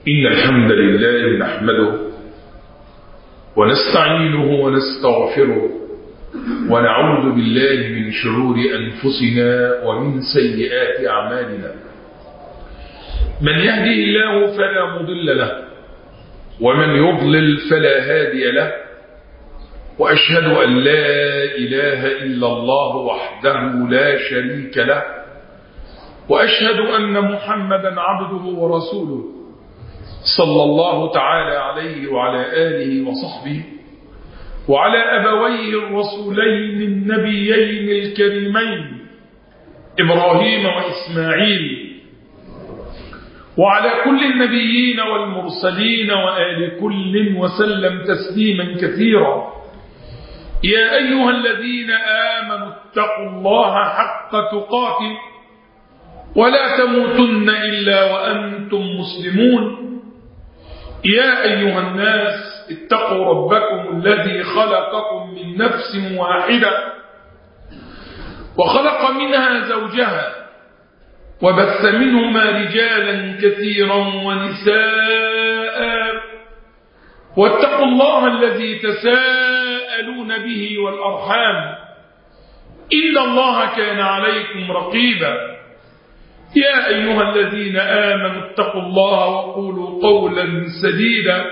إن الحمد لله نحمده ونستعينه ونستغفره ونعوذ بالله من شرور أنفسنا ومن سيئات أعمالنا. من يهدي الله فلا مضل له ومن يضلل فلا هادي له، وأشهد أن لا إله إلا الله وحده لا شريك له، وأشهد أن محمدا عبده ورسوله صلى الله تعالى عليه وعلى آله وصحبه وعلى أبويه الرسولين النبيين الكريمين إبراهيم وإسماعيل، وعلى كل النبيين والمرسلين وآل كل وسلم تسليما كثيرا. يا أيها الذين آمنوا اتقوا الله حق تقاته ولا تموتن إلا وأنتم مسلمون. يا أيها الناس اتقوا ربكم الذي خلقكم من نفس واحدة وخلق منها زوجها وبث منهما رجالا كثيرا ونساء، واتقوا الله الذي تساءلون به والأرحام إن الله كان عليكم رقيبا. يا أيها الذين آمنوا اتقوا الله وقولوا قولا سديدا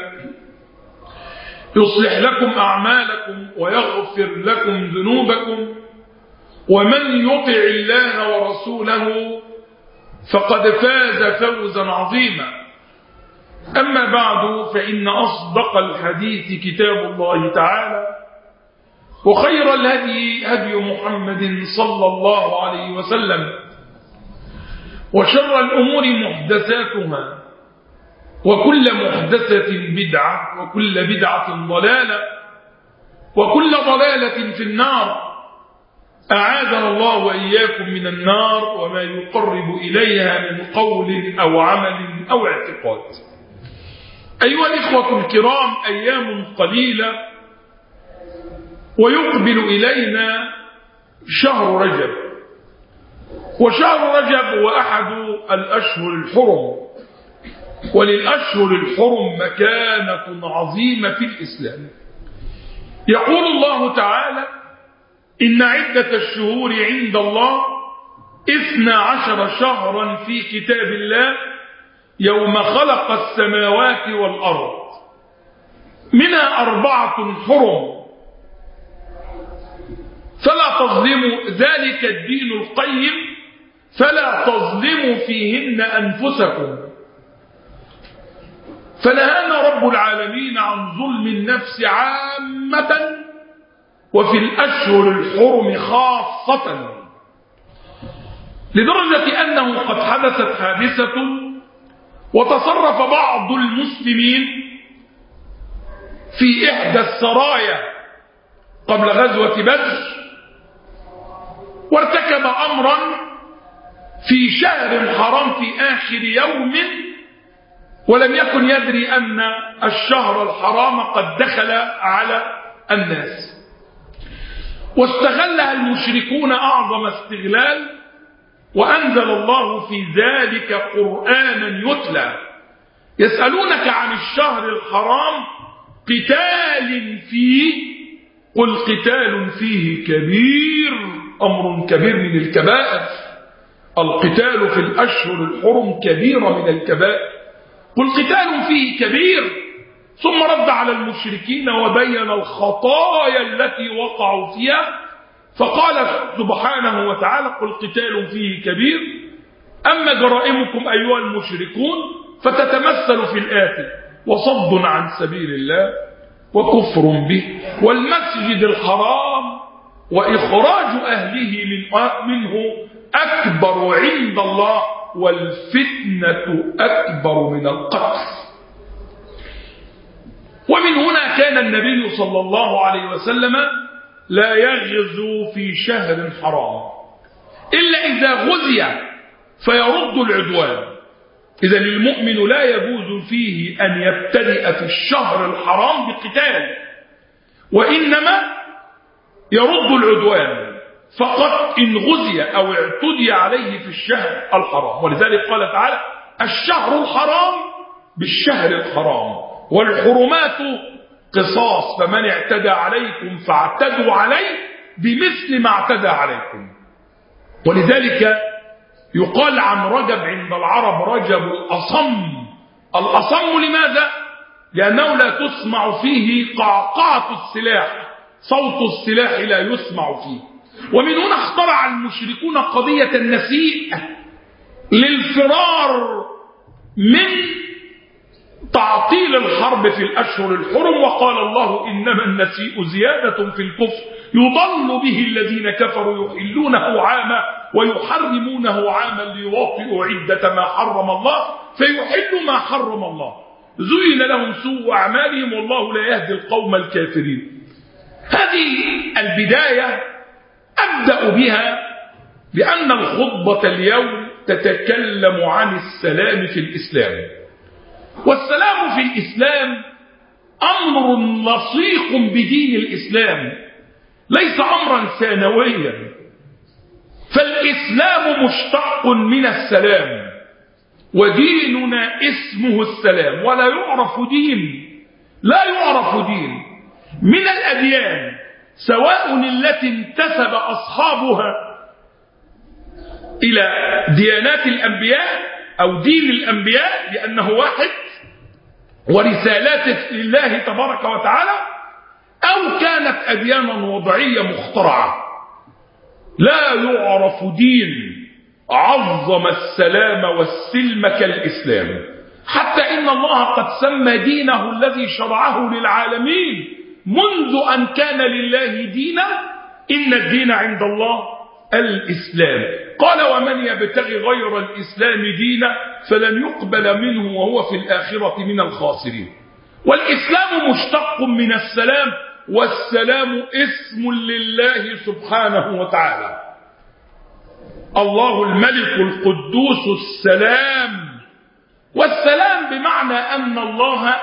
يصلح لكم أعمالكم ويغفر لكم ذنوبكم، ومن يطع الله ورسوله فقد فاز فوزا عظيما. أما بعد، فإن أصدق الحديث كتاب الله تعالى، وخير الهدي هدي محمد صلى الله عليه وسلم، وشر الأمور محدثاتها، وكل محدثة بدعة، وكل بدعة ضلالة، وكل ضلالة في النار. أعاذنا الله وإياكم من النار وما يقرب إليها من قول أو عمل أو اعتقاد. أيها الإخوة الكرام، أيام قليلة ويقبل إلينا شهر رجب، وشهر رجب هو أحد الأشهر الحرم، وللأشهر الحرم مكانة عظيمة في الإسلام. يقول الله تعالى: إن عدة الشهور عند الله 12 شهرا في كتاب الله يوم خلق السماوات والأرض، منها 4 حرم فلا تظلموا، ذلك الدين القيم فلا تظلموا فيهن أنفسكم. فنهانا رب العالمين عن ظلم النفس عامة وفي الأشهر الحرم خاصة، لدرجة أنه قد حدثت حادثة وتصرف بعض المسلمين في إحدى السرايا قبل غزوة بدر، وارتكب أمرا في شهر حرام في آخر يوم، ولم يكن يدري أن الشهر الحرام قد دخل على الناس، واستغلها المشركون أعظم استغلال، وأنزل الله في ذلك قرآنا يتلى: يسألونك عن الشهر الحرام قتال فيه قل قتال فيه كبير، أمر كبير من الكبائر. القتال في الأشهر الحرم كبيرة من الكبائر، قل قتال فيه كبير، ثم رد على المشركين وبين الخطايا التي وقعوا فيها، فقال سبحانه وتعالى: قل قتال فيه كبير، أما جرائمكم أيها المشركون فتتمثل في الآتي: وصد عن سبيل الله وكفر به والمسجد الحرام وإخراج أهله منه أكبر عند الله والفتنة أكبر من القتل. ومن هنا كان النبي صلى الله عليه وسلم لا يغزو في شهر حرام إلا إذا غزي فيرد العدوان. إذا المؤمن لا يجوز فيه أن يبتدئ في الشهر الحرام بقتال، وإنما يرد العدوان فقط إن غزي أو اعتدي عليه في الشهر الحرام. ولذلك قال تعالى: الشهر الحرام بالشهر الحرام، والحرمات قصاص، فمن اعتدى عليكم فاعتدوا عليه بمثل ما اعتدى عليكم. ولذلك يقال عن رجب عند العرب رجب الأصم. الأصم لماذا؟ لأنه لا تسمع فيه قعقعة السلاح، صوت السلاح لا يسمع فيه. ومن هنا اخترع المشركون قضية النسيء للفرار من تعطيل الحرب في الأشهر الحرم، وقال الله إنما النسيء زيادة في الكفر يضل به الذين كفروا يحلونه عاما ويحرمونه عاما ليواطئوا عدة ما حرم الله فيحلوا ما حرم الله، زين لهم سوء أعمالهم والله لا يهدي القوم الكافرين. هذه البداية أبدأ بها بأن الخطبة اليوم تتكلم عن السلام في الإسلام. والسلام في الإسلام أمر لصيق بدين الإسلام، ليس أمرا ثانويا، فالإسلام مشتق من السلام، وديننا اسمه السلام. ولا يعرف دين، لا يعرف دين من الأديان سواء التي انتسب أصحابها إلى ديانات الأنبياء أو دين الأنبياء لأنه واحد ورسالات لله تبارك وتعالى، أو كانت أديانا وضعية مخترعة. لا يعرف دين عظم السلام والسلم كالإسلام، حتى إن الله قد سمى دينه الذي شرعه للعالمين منذ أن كان لله دينا إن الدين عند الله الإسلام. قال ومن يبتغي غير الإسلام دينا فلن يقبل منه وهو في الآخرة من الخاسرين. والإسلام مشتق من السلام، والسلام اسم لله سبحانه وتعالى. الله الملك القدوس السلام، والسلام بمعنى أن الله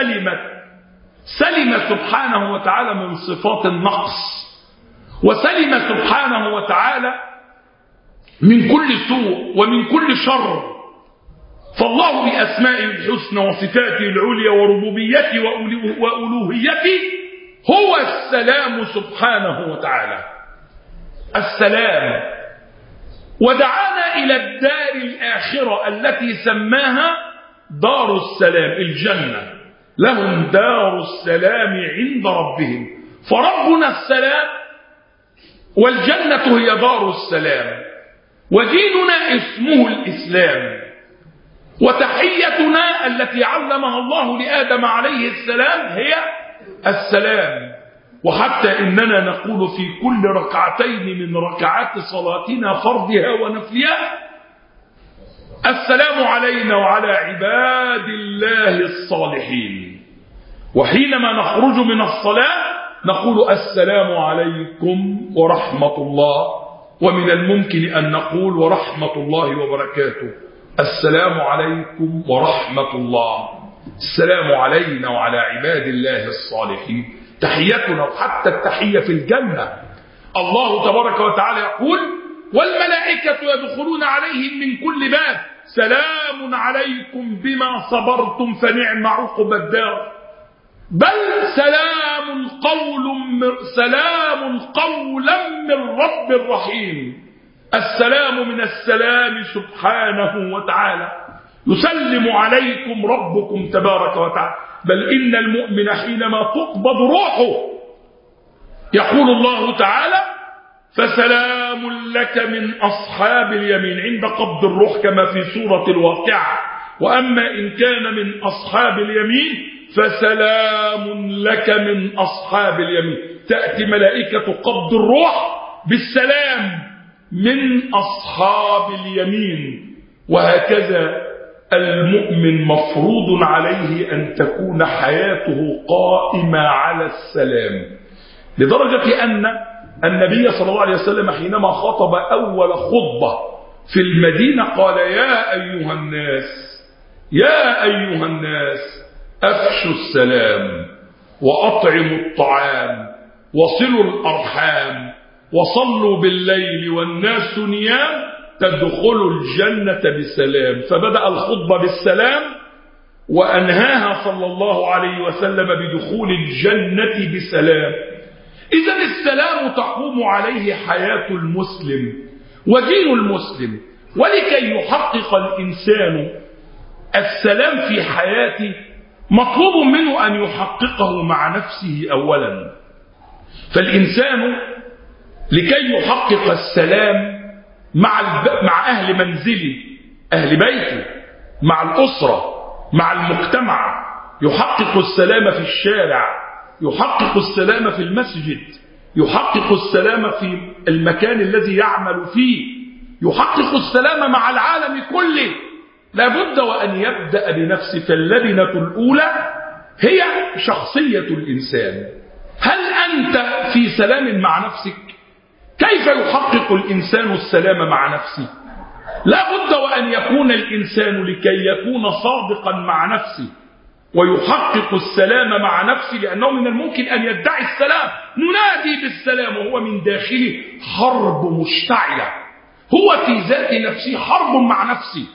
سلم سبحانه وتعالى من صفات النقص، وسلم سبحانه وتعالى من كل سوء ومن كل شر. فالله بأسمائه الحسنى وصفاته العليا وربوبيته وألوهيته هو السلام سبحانه وتعالى. السلام. ودعانا إلى الدار الآخرة التي سماها دار السلام، الجنة، لهم دار السلام عند ربهم. فربنا السلام، والجنة هي دار السلام، وديننا اسمه الإسلام، وتحيتنا التي علمها الله لآدم عليه السلام هي السلام. وحتى إننا نقول في كل ركعتين من ركعات صلاتنا فرضها ونفلها السلام علينا وعلى عباد الله الصالحين. وحينما نخرج من الصلاة نقول السلام عليكم ورحمة الله، ومن الممكن أن نقول ورحمة الله وبركاته. السلام عليكم ورحمة الله، السلام علينا وعلى عباد الله الصالحين. تحيتنا، وحتى التحية في الجنة الله تبارك وتعالى يقول والملائكة يدخلون عليهم من كل باب سلام عليكم بما صبرتم فنعم عقب الدار، بل سلام قولا من رب رحيم. السلام من السلام سبحانه وتعالى، يسلم عليكم ربكم تبارك وتعالى. بل إن المؤمن حينما تقبض روحه يقول الله تعالى فسلام لك من أصحاب اليمين عند قبض الروح كما في سورة الواقعة. وأما إن كان من أصحاب اليمين فسلام لك من أصحاب اليمين. تأتي ملائكة قبض الروح بالسلام من أصحاب اليمين. وهكذا المؤمن مفروض عليه أن تكون حياته قائمة على السلام، لدرجة أن النبي صلى الله عليه وسلم حينما خطب أول خطبة في المدينة قال يا أيها الناس أفشوا السلام وأطعموا الطعام وصلوا الأرحام وصلوا بالليل والناس نيام تدخلوا الجنة بسلام. فبدأ الخطبة بالسلام وأنهاها صلى الله عليه وسلم بدخول الجنة بسلام. إذن السلام تقوم عليه حياة المسلم ودين المسلم. ولكي يحقق الإنسان السلام في حياته مطلوب منه أن يحققه مع نفسه أولا. فالإنسان لكي يحقق السلام مع أهل منزله، أهل بيته، مع الأسرة، مع المجتمع، يحقق السلام في الشارع، يحقق السلام في المسجد، يحقق السلام في المكان الذي يعمل فيه، يحقق السلام مع العالم كله. لابد وأن يبدأ بنفسه. فاللبنة الأولى هي شخصية الإنسان. هل أنت في سلام مع نفسك؟ كيف يحقق الإنسان السلام مع نفسه؟ لابد وأن يكون الإنسان لكي يكون صادقا مع نفسه ويحقق السلام مع نفسه، لأنه من الممكن أن يدعي السلام، ننادي بالسلام وهو من داخله حرب مشتعلة، هو في ذات نفسه حرب مع نفسه.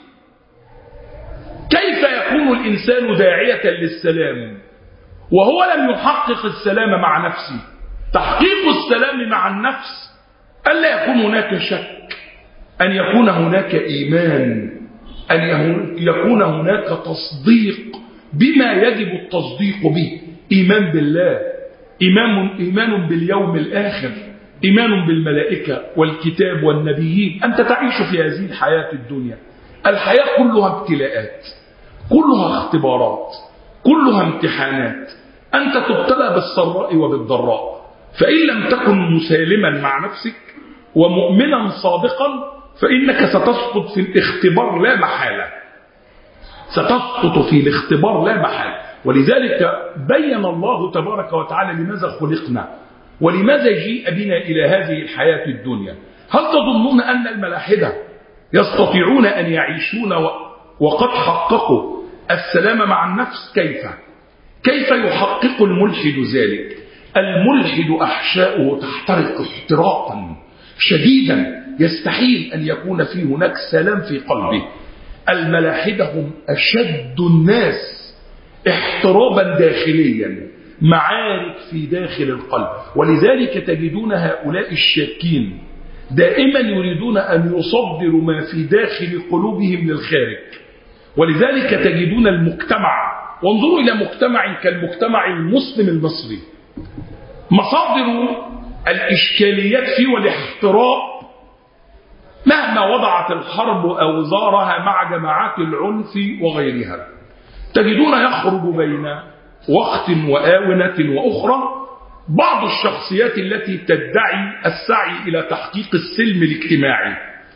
كيف يكون الإنسان داعية للسلام وهو لم يحقق السلام مع نفسه؟ تحقيق السلام مع النفس ألا يكون هناك شك، أن يكون هناك إيمان، أن يكون هناك تصديق بما يجب التصديق به، إيمان بالله، إيمان باليوم الآخر، إيمان بالملائكة والكتاب والنبيين. أنت تعيش في هذه الحياة الدنيا، الحياة كلها ابتلاءات، كلها اختبارات، كلها امتحانات. أنت تبتلى بالسراء وبالضراء، فإن لم تكن مسالما مع نفسك ومؤمنا صادقا فإنك ستسقط في الاختبار لا محالة، ستسقط في الاختبار لا محالة. ولذلك بين الله تبارك وتعالى لماذا خلقنا ولماذا جيء بنا إلى هذه الحياة الدنيا. هل تظنون أن الملاحدة يستطيعون أن يعيشون وقد حققوا السلام مع النفس؟ كيف يحقق الملحد ذلك؟ الملحد أحشاؤه تحترق احتراقا شديدا، يستحيل أن يكون في هناك سلام في قلبه. الملاحدة هم أشد الناس احترابا داخليا، معارك في داخل القلب. ولذلك تجدون هؤلاء الشاكين دائما يريدون أن يصدروا ما في داخل قلوبهم للخارج. ولذلك تجدون المجتمع، وانظروا إلى مجتمع كالمجتمع المسلم المصري، مصادر الإشكاليات فيه والاحتراق مهما وضعت الحرب أوزارها مع جماعات العنف وغيرها، تجدون يخرج بين وقت وآونة وأخرى بعض الشخصيات التي تدعي السعي إلى تحقيق السلم الاجتماعي،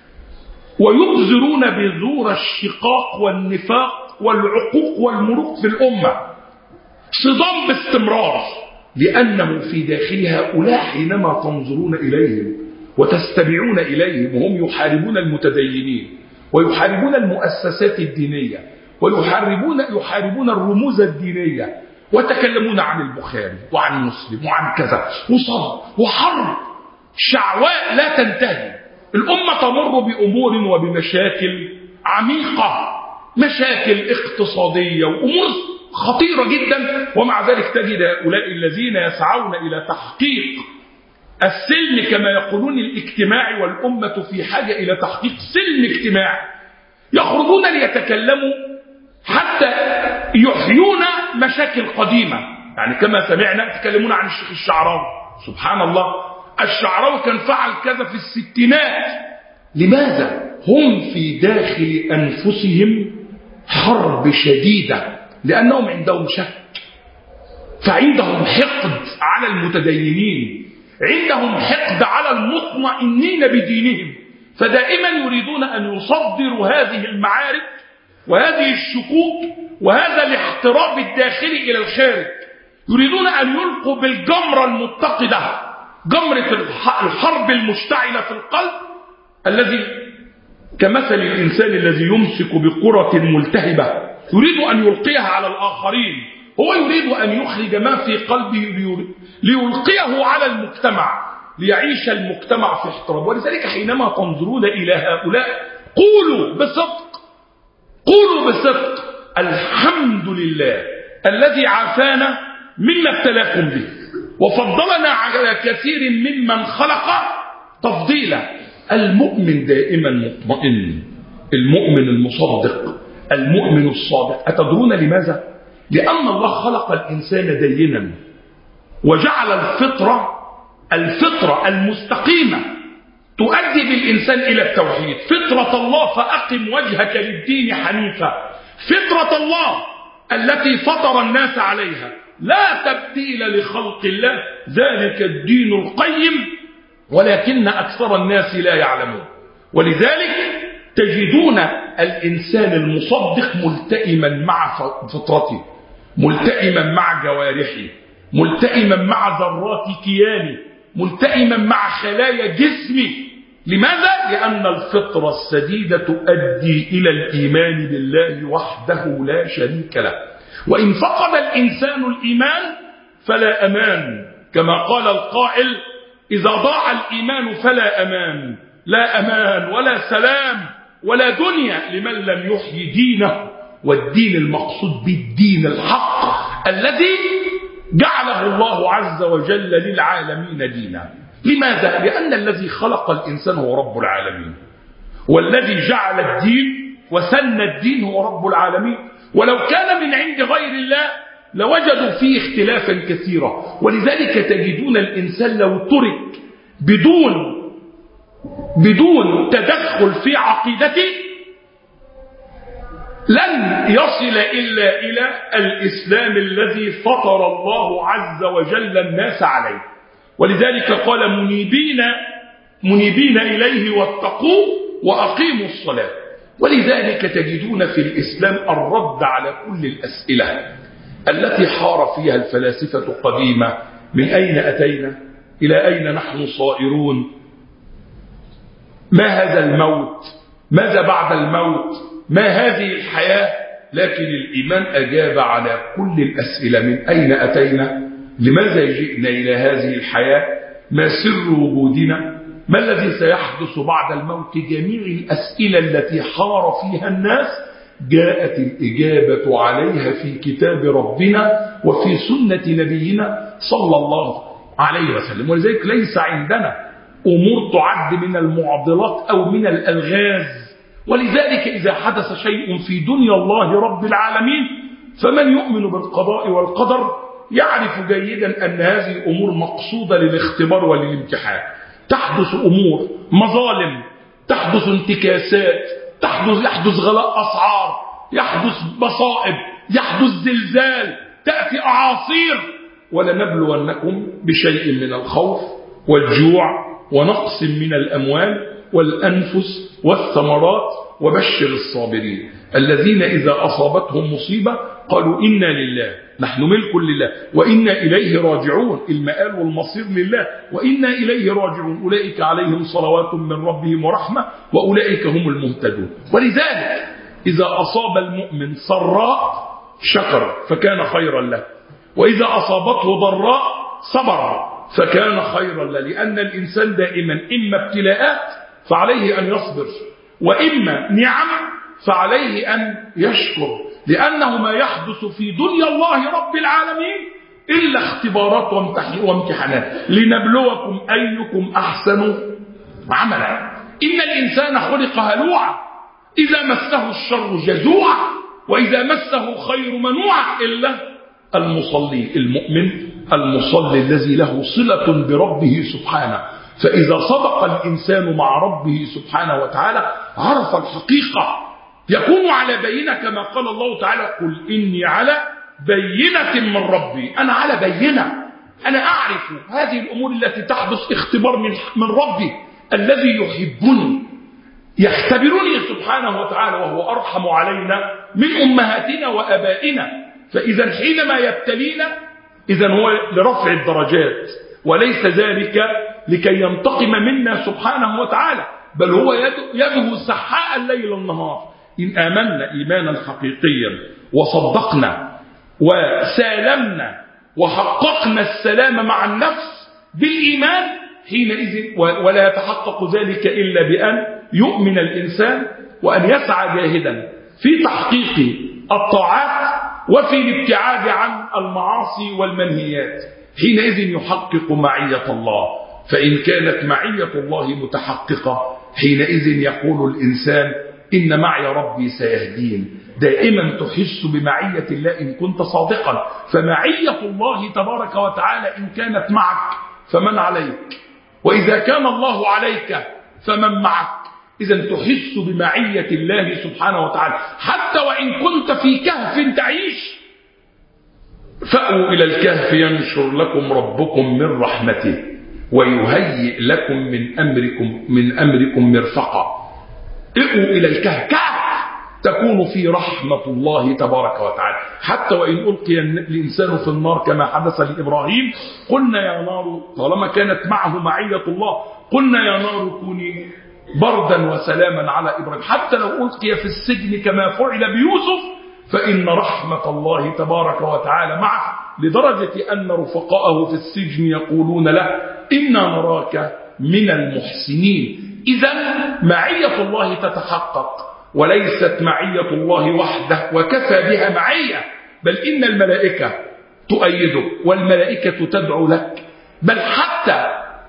ويبذرون بذور الشقاق والنفاق والعقوق والمروق في الأمة، صدام باستمرار، لأنه في داخل هؤلاء حينما تنظرون إليهم وتستمعون إليهم وهم يحاربون المتدينين ويحاربون المؤسسات الدينية ويحاربون الرموز الدينية، وتكلمون عن البخاري وعن مسلم وعن كذا وحرب شعواء لا تنتهي. الأمة تمر بأمور وبمشاكل عميقة، مشاكل اقتصادية وأمور خطيرة جدا، ومع ذلك تجد هؤلاء الذين يسعون إلى تحقيق السلم كما يقولون الاجتماعي، والأمة في حاجة إلى تحقيق سلم اجتماعي، يخرجون ليتكلموا حتى يحيون مشاكل قديمة. يعني كما سمعنا يتكلمون عن الشيخ الشعراوي، سبحان الله، الشعراوي كان فعل كذا في الستينات. لماذا؟ هم في داخل أنفسهم حرب شديدة، لأنهم عندهم شك، فعندهم حقد على المتدينين، عندهم حقد على المطمئنين بدينهم، فدائما يريدون أن يصدروا هذه المعارك وهذه الشكوك وهذا الاحتراب الداخلي إلى الخارج. يريدون أن يلقوا بالجمرة المتقدة، جمرة الحرب المشتعلة في القلب، الذي كمثل الإنسان الذي يمسك بكرة ملتهبة يريد أن يلقيها على الآخرين. هو يريد أن يخرج ما في قلبه ليلقيه على المجتمع، ليعيش المجتمع في احتراب. ولذلك حينما تنظرون إلى هؤلاء قولوا بصدق، قولوا بصدق، الحمد لله الذي عافانا مما ابتلاكم به وفضلنا على كثير ممن خلق تفضيلا. المؤمن دائما مطمئن، المؤمن المصدق، المؤمن الصادق. أتدرون لماذا؟ لأن الله خلق الإنسان دينا وجعل الفطرة المستقيمة تؤدي بالإنسان إلى التوحيد. فطرة الله فأقم وجهك للدين حنيفا، فطرة الله التي فطر الناس عليها، لا تبديل لخلق الله، ذلك الدين القيم ولكن أكثر الناس لا يعلمون. ولذلك تجدون الإنسان المصدق ملتئما مع فطرته، ملتئما مع جوارحه، ملتئما مع ذرات كيانه، ملتئما مع خلايا جسمه. لماذا؟ لأن الفطرة السديدة تؤدي إلى الإيمان بالله وحده لا شريك له. وإن فقد الإنسان الإيمان فلا أمان، كما قال القائل: إذا ضاع الإيمان فلا أمان، لا أمان ولا سلام ولا دنيا لمن لم يحيي دينه. والدين المقصود بالدين الحق الذي جعله الله عز وجل للعالمين دينا. لماذا؟ لأن الذي خلق الإنسان هو رب العالمين، والذي جعل الدين وسن الدين هو رب العالمين. ولو كان من عند غير الله لوجدوا فيه اختلافا كثيرا. ولذلك تجدون الإنسان لو ترك بدون تدخل في عقيدته لن يصل إلا إلى الإسلام الذي فطر الله عز وجل الناس عليه. ولذلك قال: منيبين إليه واتقوه وأقيموا الصلاة. ولذلك تجدون في الإسلام الرد على كل الأسئلة التي حار فيها الفلاسفة قديمة: من أين أتينا؟ إلى أين نحن صائرون؟ ما هذا الموت؟ ماذا بعد الموت؟ ما هذه الحياة؟ لكن الإيمان أجاب على كل الأسئلة: من أين أتينا؟ لماذا جئنا إلى هذه الحياة؟ ما سر وجودنا؟ ما الذي سيحدث بعد الموت؟ جميع الأسئلة التي حار فيها الناس جاءت الإجابة عليها في كتاب ربنا وفي سنة نبينا صلى الله عليه وسلم. ولذلك ليس عندنا أمور تعد من المعضلات أو من الألغاز. ولذلك إذا حدث شيء في دنيا الله رب العالمين فمن يؤمن بالقضاء والقدر يعرف جيدا أن هذه الأمور مقصودة للاختبار وللامتحان. تحدث أمور، مظالم، تحدث انتكاسات، يحدث غلاء أسعار، يحدث مصائب، يحدث زلزال، تأتي أعاصير. ولنبلونكم بشيء من الخوف والجوع ونقص من الأموال والأنفس والثمرات وبشر الصابرين الذين إذا أصابتهم مصيبة قالوا إنا لله، نحن ملك لله وإنا إليه راجعون. المآل والمصير لله وإنا إليه راجعون. أولئك عليهم صلوات من ربهم ورحمة وأولئك هم المهتدون. ولذلك إذا أصاب المؤمن سراء شكر فكان خيرا له، وإذا أصابته ضراء صبر فكان خيرا له. لأن الإنسان دائما إما ابتلاءات فعليه أن يصبر، وإما نعم فعليه أن يشكر. لأنه ما يحدث في دنيا الله رب العالمين إلا اختبارات وامتحانات لنبلوكم أيكم أحسن عملا. إن الإنسان خلق هلوعا إذا مسه الشر جزوعا وإذا مسه خير منوعا إلا المصلي المؤمن المصلي الذي له صلة بربه سبحانه. فإذا صدق الإنسان مع ربه سبحانه وتعالى عرف الحقيقة، يكون على بينة كما قال الله تعالى: قل إني على بينة من ربي. أنا على بينة، أنا أعرف هذه الأمور التي تحدث اختبار من ربي الذي يحبني، يختبرني سبحانه وتعالى، وهو أرحم علينا من أمهاتنا وأبائنا. فإذا حينما يبتلينا إذن هو لرفع الدرجات، وليس ذلك لكي ينتقم منا سبحانه وتعالى، بل هو يده سحاء الليل والنهار. إن آمنا إيمانا حقيقيا وصدقنا وسالمنا وحققنا السلام مع النفس بالإيمان حينئذ، ولا يتحقق ذلك إلا بأن يؤمن الإنسان وأن يسعى جاهدا في تحقيق الطاعات وفي الابتعاد عن المعاصي والمنهيات، حينئذ يحقق معية الله. فإن كانت معية الله متحققة حينئذ يقول الإنسان إن معي ربي سيهدين. دائما تحس بمعية الله إن كنت صادقا. فمعية الله تبارك وتعالى إن كانت معك فمن عليك، وإذا كان الله عليك فمن معك. إذا تحس بمعية الله سبحانه وتعالى حتى وإن كنت في كهف تعيش. فأووا إلى الكهف ينشر لكم ربكم من رحمته ويهيئ لكم من أمركم مرفقا. ائوا إلى الكهف، كهف تكون في رحمة الله تبارك وتعالى. حتى وإن ألقي الإنسان في النار كما حدث لإبراهيم قلنا يا نار، طالما كانت معه معية الله، قلنا يا نار كوني بردا وسلاما على إبراهيم. حتى لو ألقي في السجن كما فعل بيوسف فإن رحمة الله تبارك وتعالى معه، لدرجة أن رفقاءه في السجن يقولون له إنا نراك من المحسنين. إذا معية الله تتحقق، وليست معية الله وحده وكفى بها معية، بل إن الملائكة تؤيدك والملائكة تدعو لك، بل حتى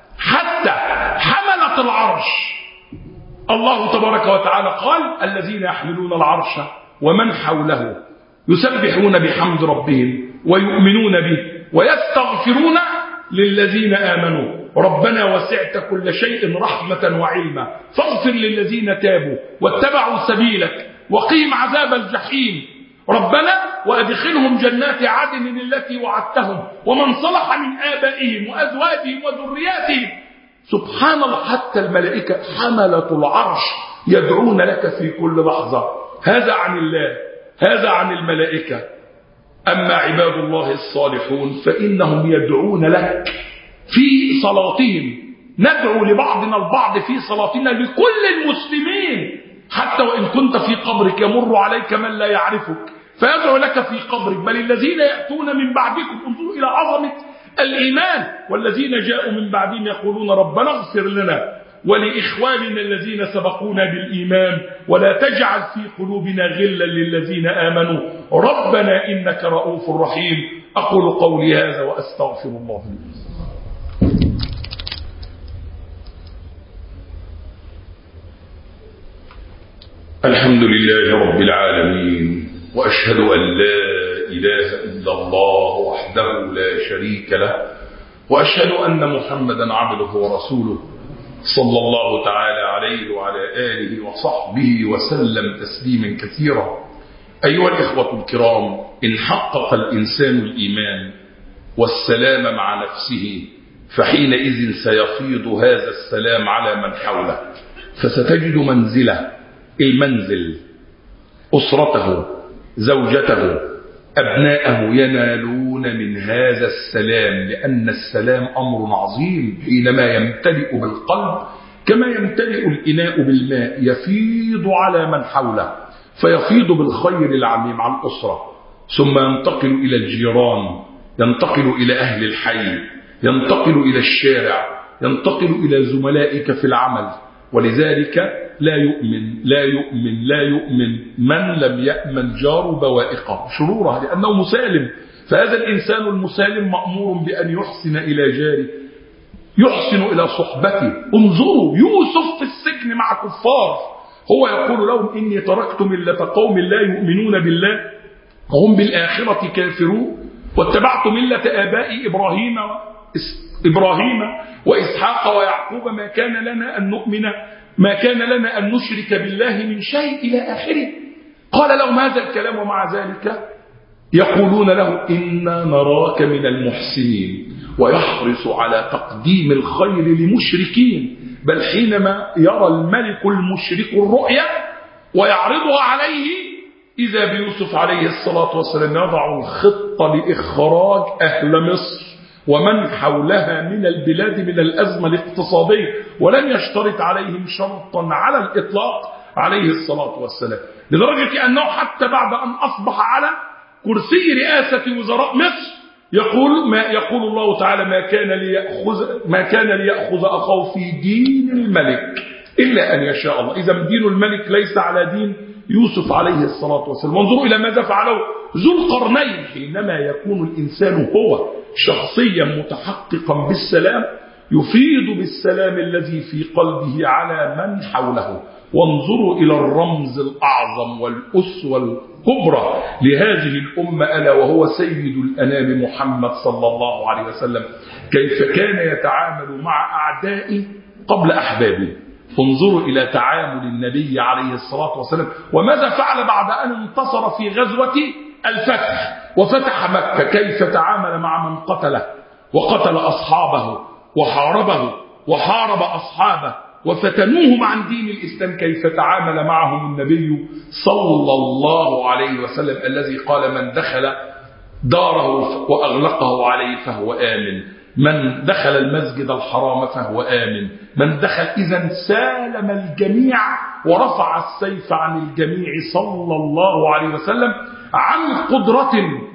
حملة العرش الله تبارك وتعالى قال الذين يحملون العرش ومن حوله يسبحون بحمد ربهم ويؤمنون به ويستغفرون للذين آمنوا ربنا وسعت كل شيء رحمة وعلما فاغفر للذين تابوا واتبعوا سبيلك وقهم عذاب الجحيم ربنا وأدخلهم جنات عدن التي وعدتهم ومن صلح من آبائهم وأزواجهم وذرياتهم. سبحان الله، حتى الملائكة حملة العرش يدعون لك في كل لحظة. هذا عن الله، هذا عن الملائكة. أما عباد الله الصالحون فإنهم يدعون لك في صلاتهم. ندعو لبعضنا البعض في صلاتنا لكل المسلمين، حتى وإن كنت في قبرك يمر عليك من لا يعرفك فيدعو لك في قبرك. بل الذين يأتون من بعدكم، انظروا إلى عظمة الإيمان، والذين جاءوا من بعدهم يقولون ربنا اغفر لنا ولإخواننا الذين سبقونا بالإيمان ولا تجعل في قلوبنا غلا للذين آمنوا ربنا إنك رؤوف رحيم. أقول قولي هذا وأستغفر الله لي. الحمد لله رب العالمين، وأشهد أن لا إله إلا الله وحده لا شريك له، وأشهد أن محمدا عبده ورسوله صلى الله تعالى عليه وعلى آله وصحبه وسلم تسليما كثيرا. أيها الإخوة الكرام، إن حقق الإنسان الإيمان والسلام مع نفسه فحينئذ سيفيض هذا السلام على من حوله، فستجد منزله، المنزل، أسرته، زوجته، أبناءه ينالون من هذا السلام، لأن السلام أمر عظيم حينما يمتلئ بالقلب كما يمتلئ الإناء بالماء، يفيض على من حوله، فيفيض بالخير العميم على الأسرة، ثم ينتقل إلى الجيران، ينتقل إلى أهل الحي، ينتقل إلى الشارع، ينتقل إلى زملائك في العمل. ولذلك لا يؤمن من لم يأمن جار بوائقه شرورها، لأنه مسالم. فهذا الإنسان المسالم مأمور بأن يحسن إلى جاره، يحسن إلى صحبته. انظروا يوسف في السجن مع كفار، هو يقول لهم إني تركت ملة قوم لا يؤمنون بالله وهم بالآخرة كافرون واتبعت ملة آبائي إبراهيم وإسحاق ويعقوب ما كان لنا أن نشرك بالله من شيء إلى آخره. قال لهم هذا الكلام ومع ذلك يقولون له إنا نراك من المحسنين، ويحرص على تقديم الخير لمشركين. بل حينما يرى الملك المشرك الرؤيا ويعرضها عليه إذا بيوسف عليه الصلاة والسلام يضع الخطة لإخراج أهل مصر ومن حولها من البلاد من الأزمة الاقتصادية، ولم يشترط عليهم شرطا على الإطلاق عليه الصلاة والسلام، لدرجة أنه حتى بعد أن أصبح على كرسي رئاسة وزراء مصر يقول الله تعالى ما كان ليأخذ أخاه في دين الملك إلا أن يشاء الله. إذا دين الملك ليس على دين يوسف عليه الصلاة والسلام. وانظروا إلى ماذا فعله ذو القرنين. حينما يكون الإنسان هو شخصيا متحققا بالسلام يفيض بالسلام الذي في قلبه على من حوله. وانظروا إلى الرمز الأعظم والأسوة الكبرى لهذه الأمة ألا وهو سيد الأنام محمد صلى الله عليه وسلم، كيف كان يتعامل مع أعدائه قبل أحبابه. انظروا إلى تعامل النبي عليه الصلاة والسلام وماذا فعل بعد أن انتصر في غزوة الفتح وفتح مكة، كيف تعامل مع من قتله وقتل أصحابه وحاربه وحارب أصحابه وفتنوهم عن دين الإسلام، كيف تعامل معهم النبي صلى الله عليه وسلم الذي قال من دخل داره وأغلقه عليه فهو آمن، من دخل المسجد الحرام فهو آمن، من دخل. إذن سالم الجميع ورفع السيف عن الجميع صلى الله عليه وسلم عن قدرة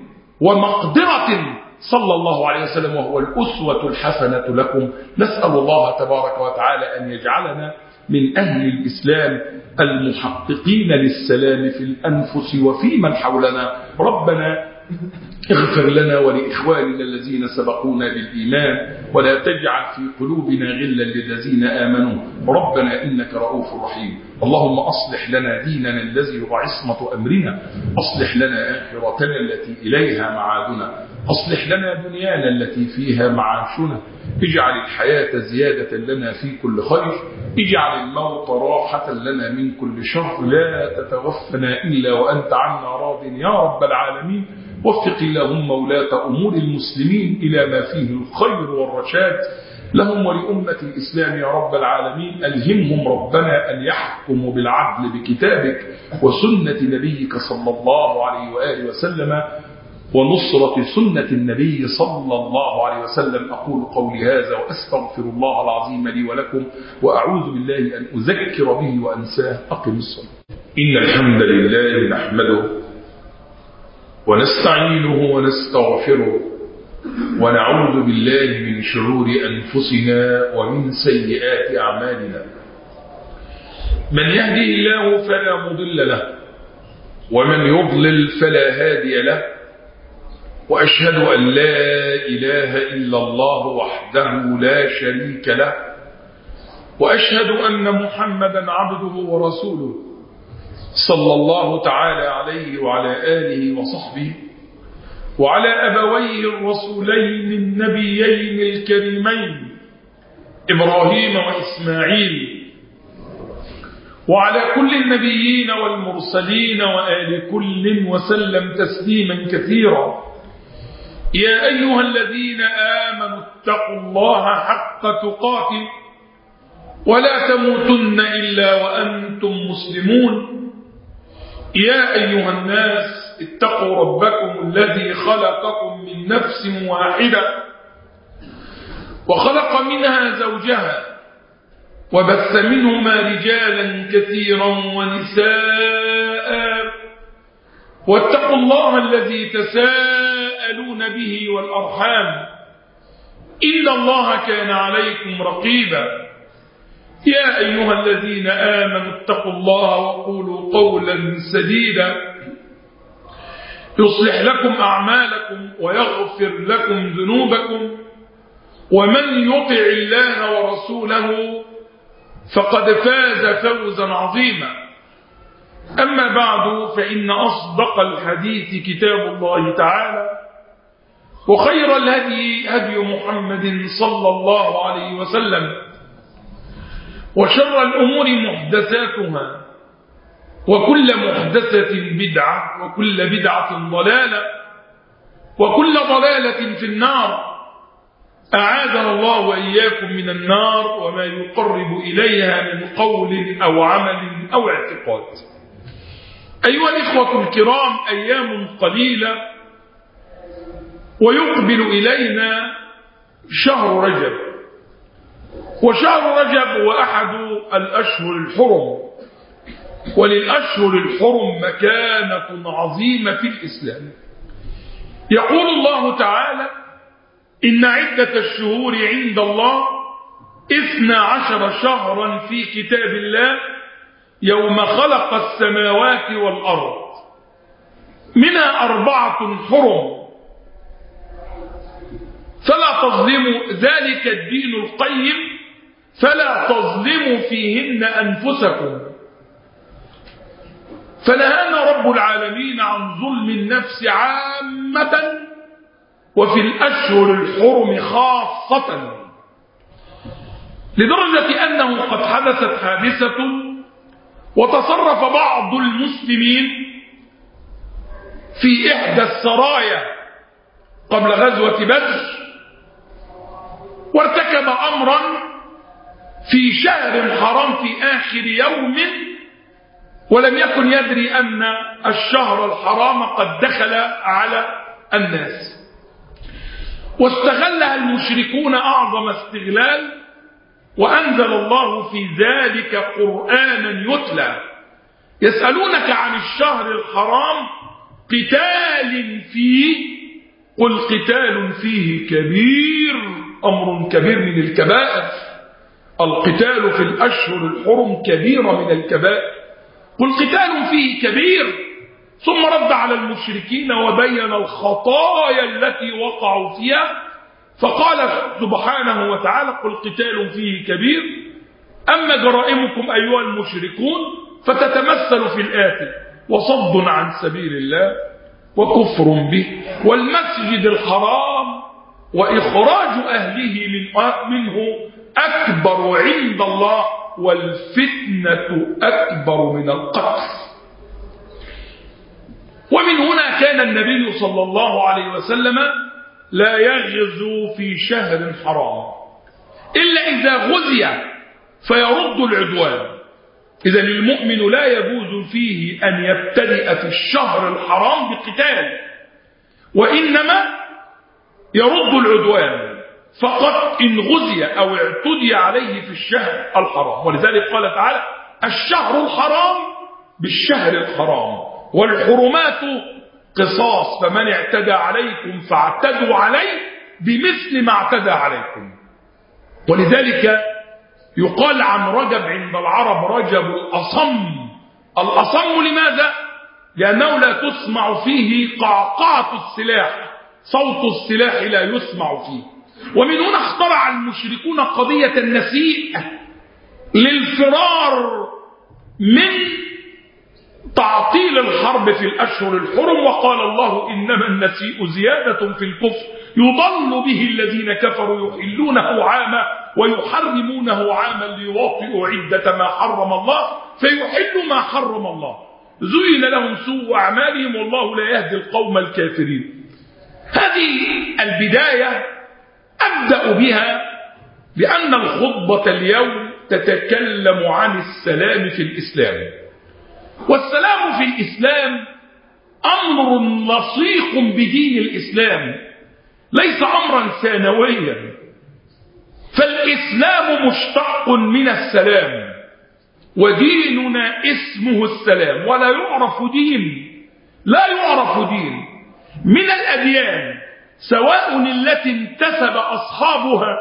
ومقدرة صلى الله عليه وسلم، وهو الأسوة الحسنة لكم. نسأل الله تبارك وتعالى أن يجعلنا من أهل الإسلام المحققين للسلام في الأنفس وفي من حولنا. ربنا اغفر لنا ولإخواننا الذين سبقونا بالإيمان ولا تجعل في قلوبنا غلا للذين آمنوا ربنا إنك رؤوف رحيم. اللهم أصلح لنا ديننا الذي هو عصمة أمرنا، أصلح لنا آخرتنا التي إليها معادنا، أصلح لنا دنيانا التي فيها معاشنا، اجعل الحياة زيادة لنا في كل خير، اجعل الموت راحة لنا من كل شر، لا تتوفنا إلا وأنت عنا راض يا رب العالمين. وفق اللهم ولاة أمور المسلمين إلى ما فيه الخير والرشاد لهم ولأمة الإسلام يا رب العالمين. ألهمهم ربنا أن يحكموا بالعدل بكتابك وسنة نبيك صلى الله عليه وآله وسلم ونصرة سنة النبي صلى الله عليه وسلم. أقول قولي هذا وأستغفر الله العظيم لي ولكم وأعوذ بالله أن أذكر به وأنساه. أقم الصلاة. إن الحمد لله نحمده ونستعينه ونستغفره ونعوذ بالله من شرور أنفسنا ومن سيئات أعمالنا. من يهدي الله فلا مضل له ومن يضلل فلا هادي له، وأشهد أن لا إله إلا الله وحده لا شريك له، وأشهد أن محمدا عبده ورسوله صلى الله تعالى عليه وعلى آله وصحبه وعلى أبويه الرسولين النبيين الكريمين إبراهيم وإسماعيل، وعلى كل النبيين والمرسلين وآل كل وسلم تسليما كثيرا. يا أيها الذين آمنوا اتقوا الله حق تقاته ولا تموتن إلا وأنتم مسلمون. يا أيها الناس اتقوا ربكم الذي خلقكم من نفس واحدة وخلق منها زوجها وبث منهما رجالا كثيرا ونساء، واتقوا الله الذي تساءلون به والأرحام إن الله كان عليكم رقيبا. يا أيها الذين آمنوا اتقوا الله وقولوا قولا سديدا يصلح لكم أعمالكم ويغفر لكم ذنوبكم، ومن يطع الله ورسوله فقد فاز فوزا عظيما. أما بعد، فإن أصدق الحديث كتاب الله تعالى، وخير الهدي هدي محمد صلى الله عليه وسلم، وشر الأمور محدثاتها، وكل محدثة بدعة، وكل بدعة ضلالة، وكل ضلالة في النار. أعاذنا الله وإياكم من النار وما يقرب إليها من قول أو عمل أو اعتقاد. أيها الإخوة الكرام، أيام قليلة ويقبل إلينا شهر رجب، وشهر رجب هو أحد الأشهر الحرم، وللأشهر الحرم مكانة عظيمة في الإسلام. يقول الله تعالى: إن عدة الشهور عند الله 12 شهرا في كتاب الله يوم خلق السماوات والأرض منها 4 حرم فلا تظلموا ذلك الدين القيم فلا تظلموا فيهن أنفسكم. فنهانا رب العالمين عن ظلم النفس عامة وفي الأشهر الحرم خاصة، لدرجة أنه قد حدثت حادثة وتصرف بعض المسلمين في إحدى السرايا قبل غزوة بدر وارتكب أمرا في شهر حرام في آخر يوم ولم يكن يدري أن الشهر الحرام قد دخل على الناس، واستغلها المشركون أعظم استغلال، وأنزل الله في ذلك قرآنا يتلى يسألونك عن الشهر الحرام قتال فيه قل قتال فيه كبير، أمر كبير من الكبائر. القتال في الأشهر الحرم كبيرة من الكبائر، قل قتال فيه كبير، ثم رد على المشركين وبين الخطايا التي وقعوا فيها فقال سبحانه وتعالى قل قتال فيه كبير أما جرائمكم أيها المشركون فتتمثل في الآتي: وصد عن سبيل الله وكفر به والمسجد الحرام وإخراج أهله منه أكبر عند الله والفتنة أكبر من القتل. ومن هنا كان النبي صلى الله عليه وسلم لا يغزو في شهر حرام إلا إذا غزي فيرد العدوان. إذن المؤمن لا يجوز فيه أن يبتدئ في الشهر الحرام بقتال، وإنما يرد العدوان فقط إن غزي أو اعتدي عليه في الشهر الحرام. ولذلك قال تعالى: الشهر الحرام بالشهر الحرام والحرمات قصاص فمن اعتدى عليكم فاعتدوا عليه بمثل ما اعتدى عليكم. ولذلك يقال عن رجب عند العرب رجب الأصم. الأصم لماذا؟ لأنه لا تسمع فيه قعقعة السلاح، صوت السلاح لا يسمع فيه. ومن هنا اخترع المشركون قضية النسيء للفرار من تعطيل الحرب في الأشهر الحرم، وقال الله: إنما النسيء زيادة في الكفر يضل به الذين كفروا يحلونه عاما ويحرمونه عاما ليواطئوا عدة ما حرم الله فيحل ما حرم الله زين لهم سوء أعمالهم والله لا يهدي القوم الكافرين. هذه البداية أبدأ بها بأن الخطبة اليوم تتكلم عن السلام في الإسلام. والسلام في الإسلام أمر لصيق بدين الإسلام، ليس أمرا ثانويا، فالإسلام مشتق من السلام، وديننا اسمه السلام. ولا يعرف دين من الأديان سواء التي انتسب أصحابها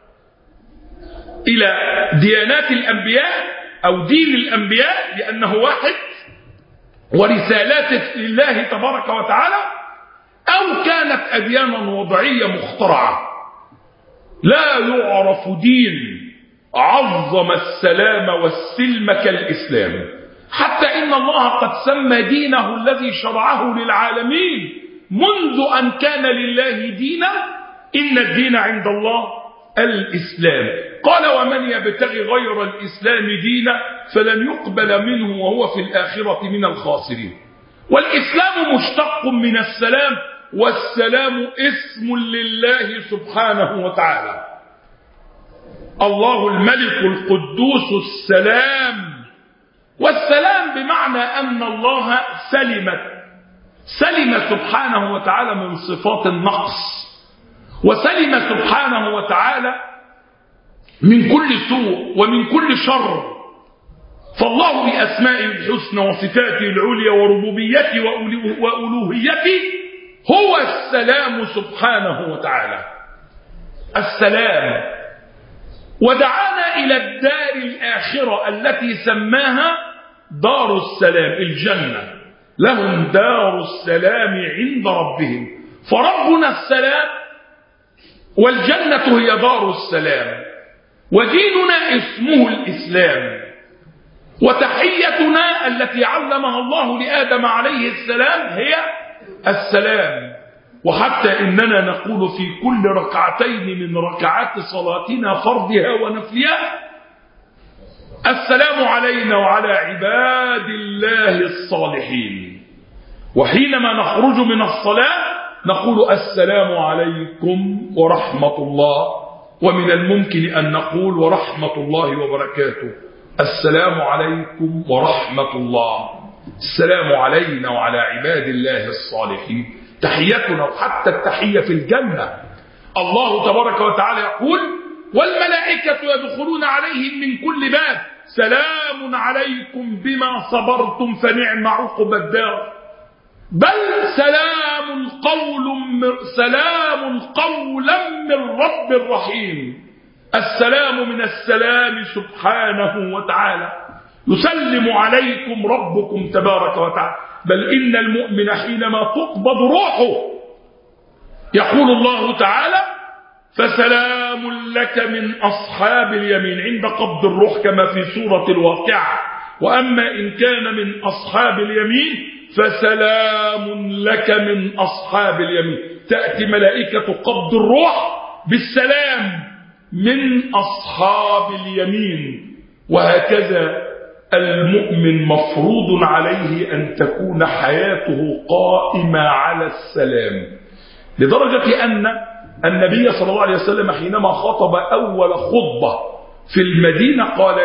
إلى ديانات الأنبياء أو دين الأنبياء لأنه واحد ورسالات لله تبارك وتعالى، أو كانت أديانا وضعية مخترعة. لا يعرف دين عظم السلام والسلم كالإسلام، حتى إن الله قد سمى دينه الذي شرعه للعالمين منذ أن كان لله دينا إن الدين عند الله الإسلام. قال: ومن يبتغي غير الإسلام دينا فلن يقبل منه وهو في الآخرة من الخاسرين. والإسلام مشتق من السلام، والسلام اسم لله سبحانه وتعالى. الله الملك القدوس السلام. والسلام بمعنى أن الله سلم سبحانه وتعالى من صفات النقص، وسلم سبحانه وتعالى من كل سوء ومن كل شر. فالله بأسمائه الحسنى وصفاته العليا وربوبيته وألوهيته هو السلام سبحانه وتعالى. السلام. ودعانا إلى الدار الآخرة التي سماها دار السلام، الجنة، لهم دار السلام عند ربهم. فربنا السلام، والجنة هي دار السلام، وديننا اسمه الإسلام، وتحيتنا التي علمها الله لآدم عليه السلام هي السلام. وحتى إننا نقول في كل ركعتين من ركعات صلاتنا فرضها ونفلها: السلام علينا وعلى عباد الله الصالحين. وحينما نخرج من الصلاة نقول: السلام عليكم ورحمة الله. ومن الممكن أن نقول: ورحمة الله وبركاته. السلام عليكم ورحمة الله، السلام علينا وعلى عباد الله الصالحين. تحيتنا، وحتى التحية في الجنة الله تبارك وتعالى يقول: والملائكة يدخلون عليهم من كل باب سلام عليكم بما صبرتم فنعم عقبى الدار. بل سلام قولا من رب رحيم. السلام من السلام سبحانه وتعالى. يسلم عليكم ربكم تبارك وتعالى. بل إن المؤمن حينما تقبض روحه يقول الله تعالى: فسلام لك من أصحاب اليمين، عند قبض الروح كما في سورة الواقعة. وأما إن كان من أصحاب اليمين فسلام لك من أصحاب اليمين. تأتي ملائكة قبض الروح بالسلام من أصحاب اليمين. وهكذا المؤمن مفروض عليه أن تكون حياته قائمة على السلام، لدرجة أن النبي صلى الله عليه وسلم حينما خطب أول خطبة في المدينة قال: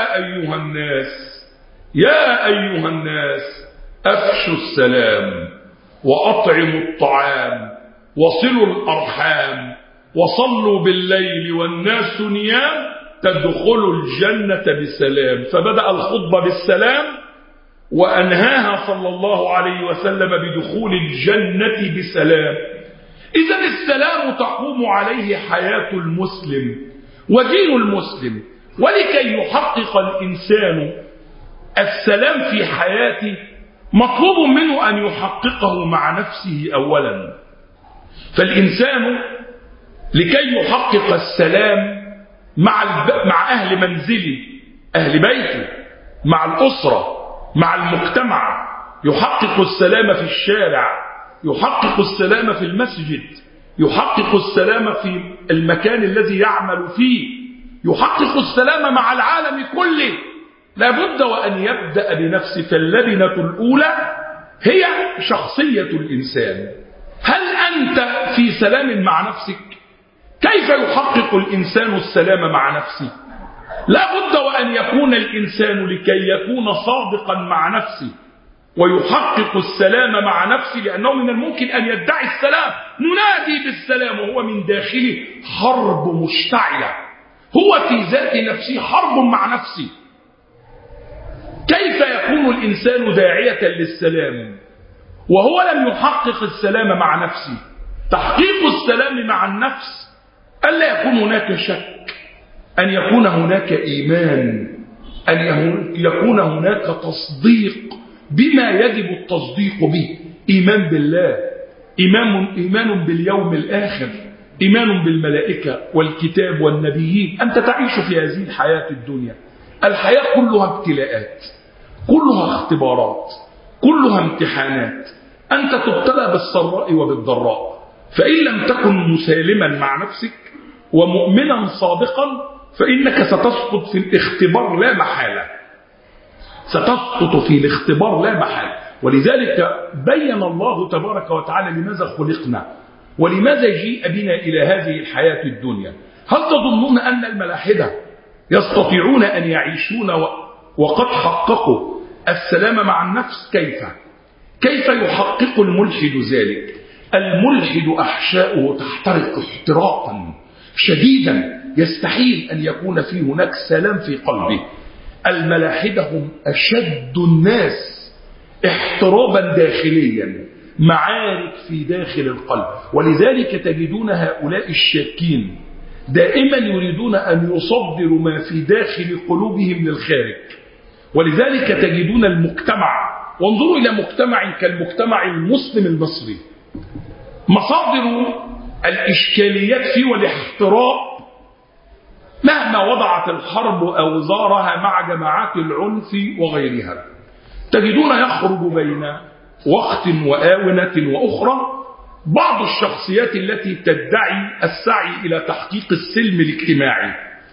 يا أيها الناس أفشوا السلام وأطعموا الطعام وصلوا الأرحام وصلوا بالليل والناس نيام تدخلوا الجنة بسلام. فبدأ الخطبة بالسلام وأنهاها صلى الله عليه وسلم بدخول الجنة بسلام. إذن السلام تقوم عليه حياة المسلم ودين المسلم. ولكي يحقق الإنسان السلام في حياته مطلوب منه أن يحققه مع نفسه أولا. فالإنسان لكي يحقق السلام مع أهل منزله، أهل بيته، مع الأسرة، مع المجتمع، يحقق السلام في الشارع، يحقق السلام في المسجد، يحقق السلام في المكان الذي يعمل فيه، يحقق السلام مع العالم كله. لابد وأن يبدأ بنفسه. فاللبنة الأولى هي شخصية الإنسان. هل أنت في سلام مع نفسك؟ كيف يحقق الإنسان السلام مع نفسه؟ لابد وأن يكون الإنسان لكي يكون صادقا مع نفسه ويحقق السلام مع نفسه، لأنه من الممكن أن يدعي السلام، ننادي بالسلام وهو من داخله حرب مشتعلة، هو في ذات نفسه حرب مع نفسه. كيف يكون الإنسان داعية للسلام وهو لم يحقق السلام مع نفسه؟ تحقيق السلام مع النفس ألا يكون هناك شك، أن يكون هناك إيمان، أن يكون هناك تصديق بما يجب التصديق به. إيمان بالله، إيمان باليوم الآخر، إيمان بالملائكة والكتاب والنبيين. أنت تعيش في هذه الحياة الدنيا، الحياة كلها ابتلاءات، كلها اختبارات، كلها امتحانات. أنت تبتلى بالسراء وبالضراء. فإن لم تكن مسالما مع نفسك ومؤمنا صادقا فإنك ستسقط في الاختبار لا محالة، ستسقط في الاختبار لا محالة. ولذلك بين الله تبارك وتعالى لماذا خلقنا ولماذا جيء بنا إلى هذه الحياة الدنيا. هل تظنون أن الملاحدة يستطيعون أن يعيشون وقد حققوا السلام مع النفس؟ كيف يحقق الملحد ذلك؟ الملحد أحشاؤه تحترق احتراقا شديدا، يستحيل أن يكون في هناك سلام في قلبه. الملاحدة هم أشد الناس احترابا داخليا، معارك في داخل القلب. ولذلك تجدون هؤلاء الشاكين دائما يريدون أن يصدروا ما في داخل قلوبهم للخارج، ولذلك تجدون المجتمع، وانظروا إلى مجتمع كالمجتمع المسلم المصري، مصادر الإشكاليات فيه والاحتراق مهما وضعت الحرب أوزارها مع جماعات العنف وغيرها، تجدون يخرج بين وقت وآونة وأخرى بعض الشخصيات التي تدعي السعي إلى تحقيق السلم الاجتماعي،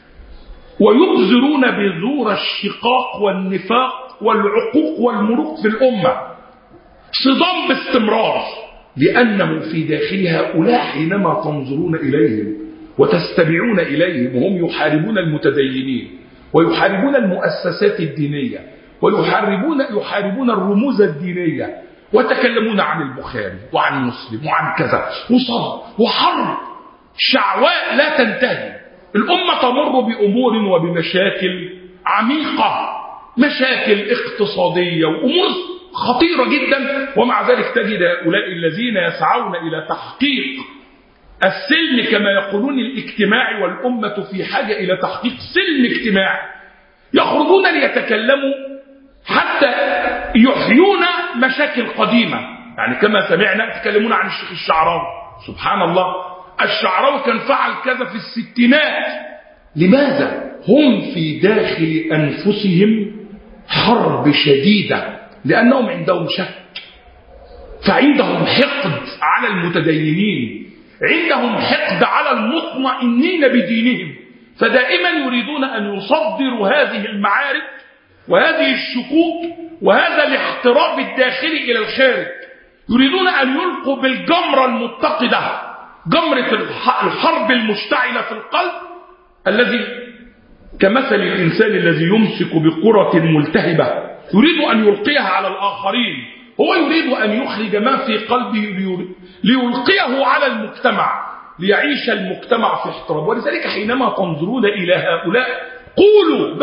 ويبذرون بذور الشقاق والنفاق والعقوق والمروق في الأمة، صدام باستمرار، لأنه في داخل هؤلاء حينما تنظرون إليهم وتستمعون إليهم وهم يحاربون المتدينين ويحاربون المؤسسات الدينية ويحاربون الرموز الدينية، وتكلمون عن البخاري وعن مسلم وعن كذا وصلب وحرب شعواء لا تنتهي. الأمة تمر بأمور وبمشاكل عميقة، مشاكل اقتصادية وأمور خطيرة جدا، ومع ذلك تجد هؤلاء الذين يسعون إلى تحقيق السلم كما يقولون الاجتماعي، والأمة في حاجة إلى تحقيق سلم اجتماعي، يخرجون ليتكلموا حتى يحيون مشاكل قديمة. يعني كما سمعنا يتكلمون عن الشيخ الشعراوي، سبحان الله، الشعراوي كان فعل كذا في الستينات. لماذا؟ هم في داخل أنفسهم حرب شديدة، لأنهم عندهم شك، فعندهم حقد على المتدينين، عندهم حقد على المطمئنين بدينهم، فدائما يريدون أن يصدروا هذه المعارك وهذه الشكوك وهذا الاحتراق الداخلي إلى الخارج، يريدون أن يلقوا بالجمرة المتقدة، جمرة الحرب المشتعلة في القلب، الذي كمثل الإنسان الذي يمسك بكرة ملتهبة يريد أن يلقيها على الآخرين، هو يريد أن يخرج ما في قلبه ليلقيه على المجتمع، ليعيش المجتمع في احترام. ولذلك حينما تنظرون إلى هؤلاء قولوا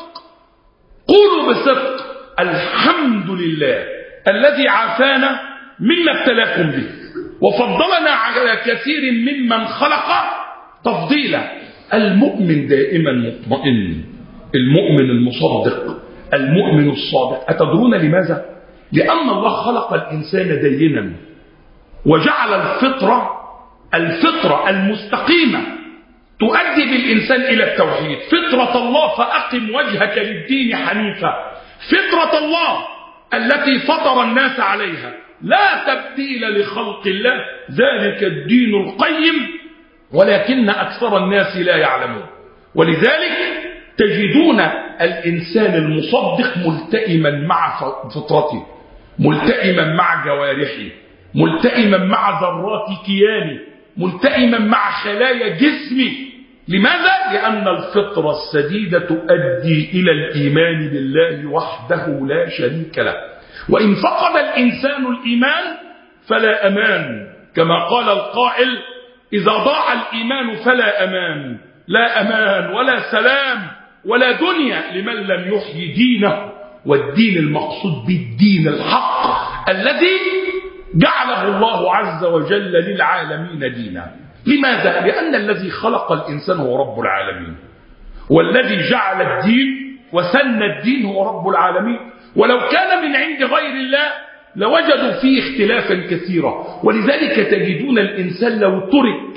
بصدق الحمد لله الذي عافانا مما ابتلاكم به وفضلنا على كثير ممن خلق تفضيلا. المؤمن دائما مطمئن، المؤمن المصدق، المؤمن الصادق. أتدرون لماذا؟ لأن الله خلق الإنسان دينا وجعل الفطرة المستقيمة تؤدي بالإنسان إلى التوحيد، فطرة الله فأقم وجهك للدين حنيفا، فطرة الله التي فطر الناس عليها، لا تبديل لخلق الله، ذلك الدين القيم ولكن أكثر الناس لا يعلمون. ولذلك تجدون الإنسان المصدق ملتئما مع فطرته، ملتئما مع جوارحه، ملتئما مع ذرات كيانه، ملتئما مع خلايا جسمه. لماذا؟ لأن الفطرة السديدة تؤدي إلى الإيمان بالله وحده لا شريك له، وإن فقد الإنسان الإيمان فلا أمان، كما قال القائل إذا ضاع الإيمان فلا أمان، لا أمان ولا سلام ولا دنيا لمن لم يحيي دينه، والدين المقصود بالدين الحق الذي جعله الله عز وجل للعالمين دينا. لماذا؟ لأن الذي خلق الإنسان هو رب العالمين، والذي جعل الدين وسن الدين هو رب العالمين، ولو كان من عند غير الله لوجدوا فيه اختلافا كثيرا. ولذلك تجدون الإنسان لو ترك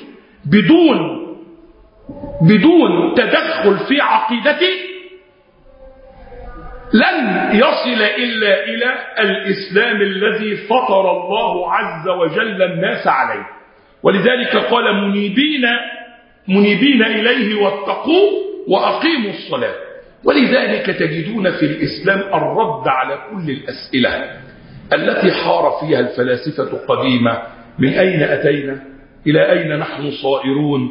بدون تدخل في عقيدته لن يصل إلا إلى الإسلام الذي فطر الله عز وجل الناس عليه. ولذلك قال منيبين إليه واتقوه وأقيموا الصلاة. ولذلك تجدون في الإسلام الرد على كل الأسئلة التي حار فيها الفلاسفة قديمة: من أين أتينا؟ إلى أين نحن صائرون؟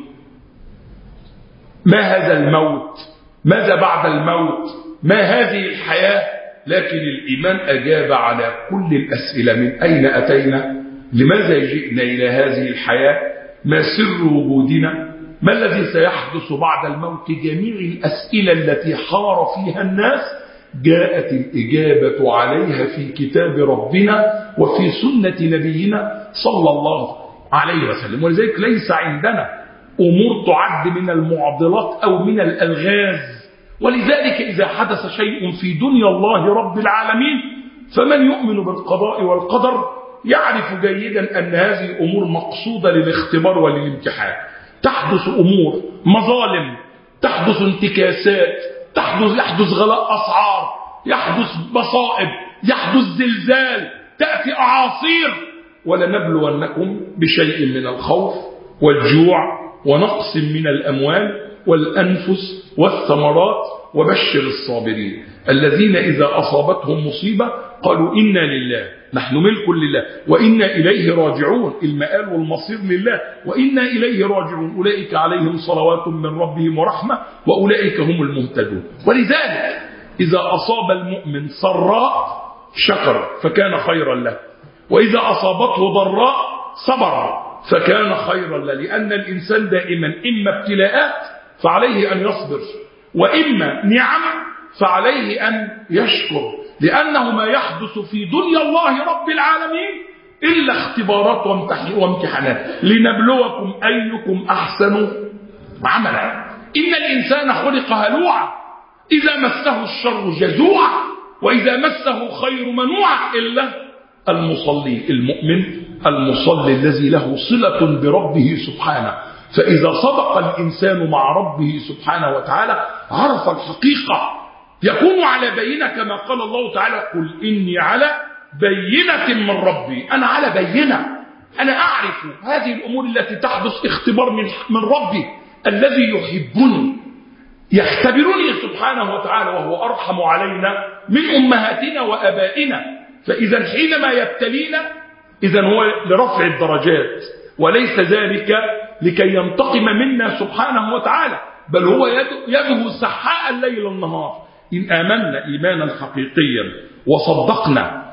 ما هذا الموت؟ ماذا بعد الموت؟ ما هذه الحياة؟ لكن الإيمان أجاب على كل الأسئلة: من أين أتينا؟ لماذا جئنا إلى هذه الحياة؟ ما سر وجودنا؟ ما الذي سيحدث بعد الموت؟ جميع الأسئلة التي حار فيها الناس جاءت الإجابة عليها في كتاب ربنا وفي سنة نبينا صلى الله عليه وسلم. ولذلك ليس عندنا أمور تعد من المعضلات أو من الألغاز ولذلك إذا حدث شيء في دنيا الله رب العالمين فمن يؤمن بالقضاء والقدر يعرف جيدا أن هذه الأمور مقصودة للاختبار وللامتحان. تحدث أمور، مظالم، تحدث انتكاسات، يحدث غلاء أسعار، يحدث مصائب، يحدث زلزال، تأتي أعاصير، ولنبلونكم بشيء من الخوف والجوع ونقص من الأموال والأنفس والثمرات وبشر الصابرين الذين إذا أصابتهم مصيبة قالوا إنا لله، نحن ملك لله وإنا إليه راجعون، المآل والمصير لله وإنا إليه راجعون، أولئك عليهم صلوات من ربهم ورحمة وأولئك هم المهتدون. ولذلك إذا أصاب المؤمن سراء شكر فكان خيرا له، وإذا أصابته ضراء صبر فكان خيرا له، لأن الإنسان دائما إما ابتلاءات فعليه أن يصبر، وإما نعم فعليه أن يشكر، لأنه ما يحدث في دنيا الله رب العالمين إلا اختبارات وامتحانات لنبلوكم أيكم أحسن عملا. إن الإنسان خلق هلوعا إذا مسه الشر جزوعا وإذا مسه خير منوعا إلا المصلي المؤمن المصلي الذي له صلة بربه سبحانه. فإذا صدق الإنسان مع ربه سبحانه وتعالى عرف الحقيقة، يكون على بينة كما قال الله تعالى قل إني على بينة من ربي، أنا على بينة، أنا أعرف هذه الأمور التي تحدث اختبار من ربي الذي يحبني يختبرني سبحانه وتعالى، وهو أرحم علينا من أمهاتنا وأبائنا. فإذا حينما يبتلينا إذا هو لرفع الدرجات وليس ذلك لكي ينتقم منا سبحانه وتعالى، بل هو يده سحاء الليل النهار. إن آمنا إيمانا حقيقيا وصدقنا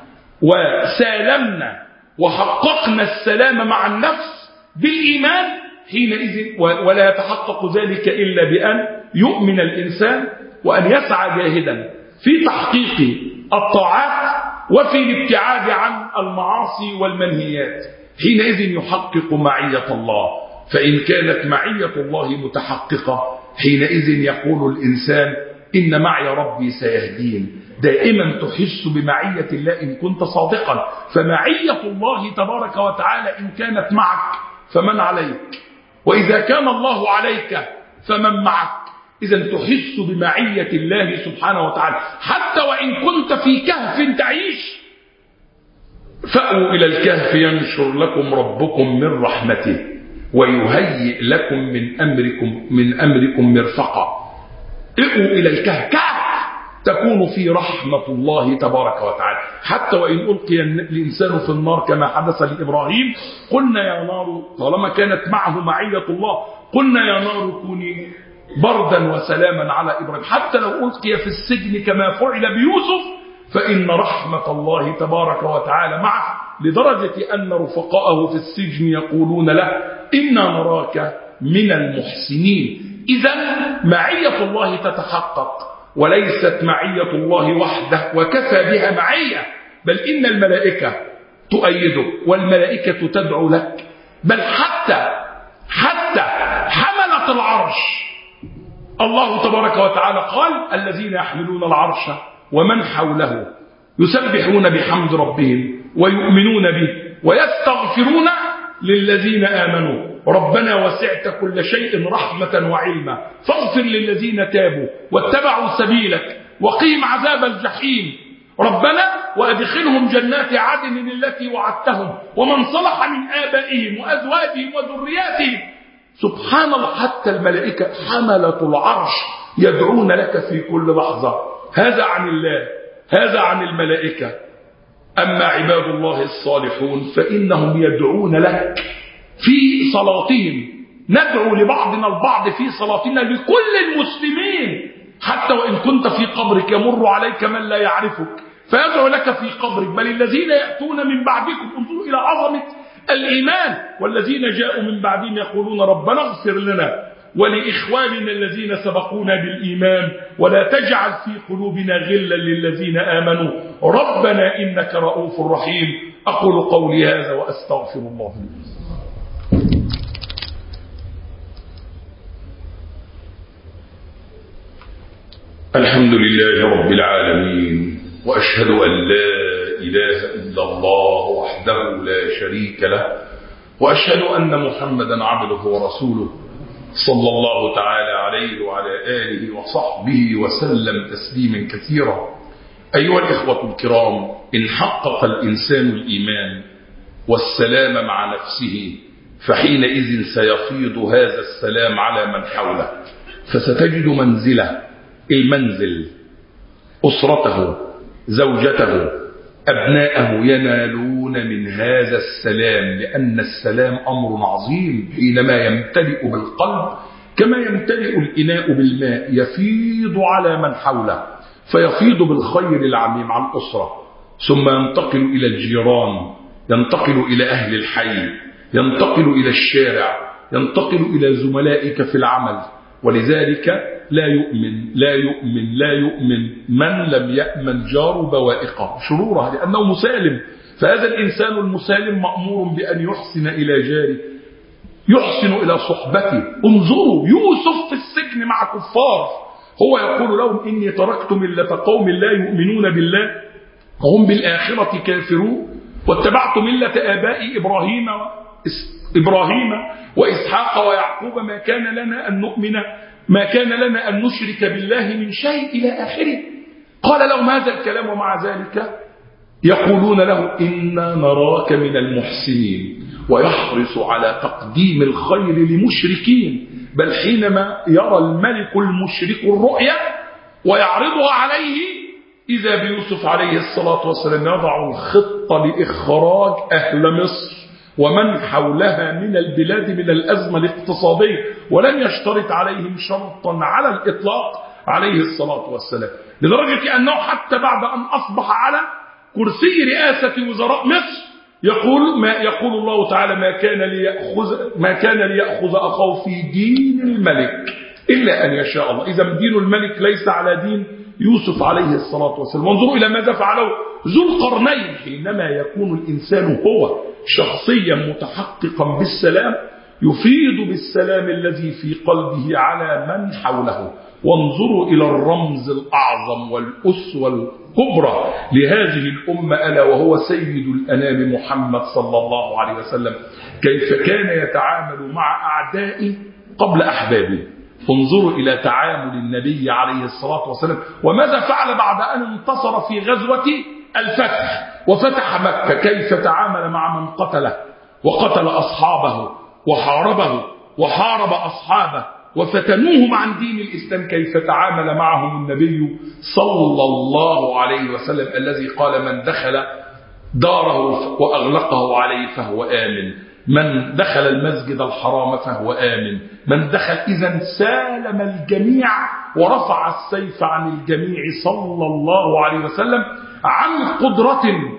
وسالمنا وحققنا السلام مع النفس بالإيمان حينئذ، ولا يتحقق ذلك إلا بأن يؤمن الإنسان وأن يسعى جاهدا في تحقيق الطاعات وفي الابتعاد عن المعاصي والمنهيات، حينئذ يحقق معية الله. فإن كانت معية الله متحققة حينئذ يقول الإنسان إن معي ربي سيهدين. دائما تحس بمعية الله إن كنت صادقا، فمعية الله تبارك وتعالى إن كانت معك فمن عليك، وإذا كان الله عليك فمن معك. إذا تحس بمعية الله سبحانه وتعالى حتى وإن كنت في كهف تعيش. فأووا إلى الكهف ينشر لكم ربكم من رحمته ويهيئ لكم من أمركم مرفقا. ائوا إلى الكهف، كهف تكون في رحمة الله تبارك وتعالى. حتى وإن ألقي الإنسان في النار كما حدث لإبراهيم قلنا يا نار، طالما كانت معه معية الله، قلنا يا نار كوني بردا وسلاما على إبراهيم. حتى لو ألقي في السجن كما فعل بيوسف فإن رحمة الله تبارك وتعالى معه، لدرجة أن رفقاءه في السجن يقولون له إنا نراك من المحسنين. إذا معية الله تتحقق، وليست معية الله وحده وكفى بها معية، بل إن الملائكة تؤيدك والملائكة تدعو لك، بل حتى حملة العرش الله تبارك وتعالى قال الذين يحملون العرش ومن حوله يسبحون بحمد ربهم ويؤمنون به ويستغفرون للذين آمنوا ربنا وسعت كل شيء رحمة وعلما فاغفر للذين تابوا واتبعوا سبيلك وقهم عذاب الجحيم ربنا وأدخلهم جنات عدن التي وعدتهم ومن صلح من آبائهم وأزواجهم وذرياتهم. سبحان الله، حتى الملائكة حملة العرش يدعون لك في كل لحظة. هذا عن الله، هذا عن الملائكة. أما عباد الله الصالحون فإنهم يدعون لك في صلاتهم. ندعو لبعضنا البعض في صلاتنا لكل المسلمين، حتى وإن كنت في قبرك يمر عليك من لا يعرفك فيدعو لك في قبرك. بل الذين يأتون من بعدكم، انظروا إلى عظمة الإيمان، والذين جاءوا من بعدهم يقولون ربنا اغفر لنا ولإخواننا الذين سبقونا بالإيمان ولا تجعل في قلوبنا غلا للذين آمنوا ربنا إنك رؤوف رحيم. أقول قولي هذا وأستغفر الله لي. الحمد لله رب العالمين، وأشهد أن لا إله إلا الله وحده لا شريك له، وأشهد أن محمدا عبده ورسوله صلى الله تعالى عليه وعلى آله وصحبه وسلم تسليما كثيرا. أيها الإخوة الكرام، إن حقق الإنسان الإيمان والسلام مع نفسه فحينئذ سيفيض هذا السلام على من حوله، فستجد المنزل، أسرته، زوجته، أبناءه ينالون من هذا السلام، لأن السلام أمر عظيم حينما يمتلئ بالقلب كما يمتلئ الإناء بالماء، يفيض على من حوله، فيفيض بالخير العميم عن الأسرة، ثم ينتقل إلى الجيران، ينتقل إلى أهل الحي، ينتقل إلى الشارع، ينتقل إلى زملائك في العمل. ولذلك لا يؤمن من لم يأمن جار بوائقه شرورها، لأنه مسالم. فهذا الإنسان المسالم مأمور بأن يحسن إلى جاره، يحسن إلى صحبته. انظروا يوسف في السجن مع كفار، هو يقول لهم إني تركت ملة قوم لا يؤمنون بالله وهم بالآخرة كافرون، واتبعت ملة آبائي إبراهيم وإسحاق ويعقوب، ما كان لنا أن نشرك بالله من شيء إلى آخره. قال لهم هذا الكلام، ومع ذلك يقولون له إنا نراك من المحسنين، ويحرص على تقديم الخير لمشركين. بل حينما يرى الملك المشرك الرؤيا ويعرضها عليه، إذا بيوسف عليه الصلاة والسلام يضع الخطة لإخراج أهل مصر ومن حولها من البلاد من الأزمة الاقتصادية، ولم يشترط عليهم شرطا على الإطلاق عليه الصلاة والسلام، لدرجة أنه حتى بعد أن أصبح على كرسي رئاسة وزراء مصر يقول الله تعالى ما كان ليأخذ أخاه في دين الملك إلا أن يشاء الله. إذا دين الملك ليس على دين يوسف عليه الصلاة والسلام. وانظروا إلى ماذا فعله ذو القرنين حينما يكون الإنسان هو شخصيا متحققا بالسلام، يفيض بالسلام الذي في قلبه على من حوله. وانظروا إلى الرمز الأعظم والأسوة الكبرى لهذه الأمة، ألا وهو سيد الأنام محمد صلى الله عليه وسلم، كيف كان يتعامل مع أعدائه قبل أحبابه. انظروا إلى تعامل النبي عليه الصلاة والسلام، وماذا فعل بعد أن انتصر في غزوة الفتح وفتح مكة، كيف تعامل مع من قتله وقتل أصحابه وحارب أصحابه وفتنوهم عن دين الإسلام، كيف تعامل معهم النبي صلى الله عليه وسلم الذي قال من دخل داره وأغلقه عليه فهو آمن، من دخل المسجد الحرام فهو آمن، من دخل. إذن سالم الجميع ورفع السيف عن الجميع صلى الله عليه وسلم عن قدرة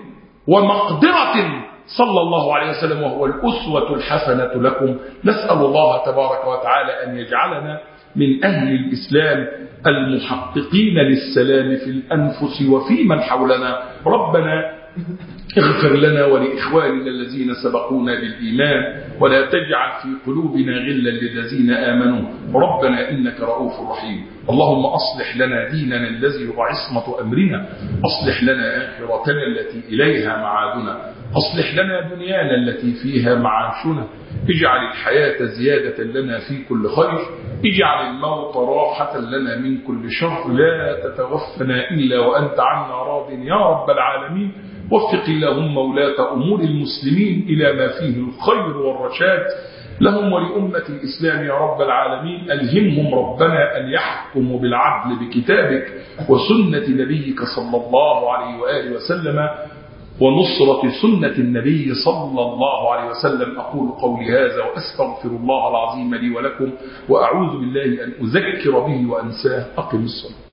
ومقدرة صلى الله عليه وسلم، وهو الأسوة الحسنة لكم. نسأل الله تبارك وتعالى أن يجعلنا من أهل الإسلام المحققين للسلام في الأنفس وفي من حولنا. ربنا اغفر لنا ولإخواننا الذين سبقونا بالإيمان، ولا تجعل في قلوبنا غلا للذين آمنوا، ربنا إنك رؤوف رحيم. اللهم أصلح لنا ديننا الذي هو عصمة أمرنا، أصلح لنا آخرتنا التي إليها معادنا، أصلح لنا دنيانا التي فيها معاشنا، اجعل الحياة زيادة لنا في كل خير، اجعل الموت راحة لنا من كل شر، لا تتوفنا إلا وأنت عنا راض يا رب العالمين. وفق اللهم ولاة أمور المسلمين إلى ما فيه الخير والرشاد لهم ولأمة الإسلام يا رب العالمين. ألهمهم ربنا أن يحكموا بالعدل بكتابك وسنة نبيك صلى الله عليه وآله وسلم، ونصرة سنة النبي صلى الله عليه وسلم. أقول قولي هذا وأستغفر الله العظيم لي ولكم، وأعوذ بالله أن أذكر به وأنساه. أقم الصلاة.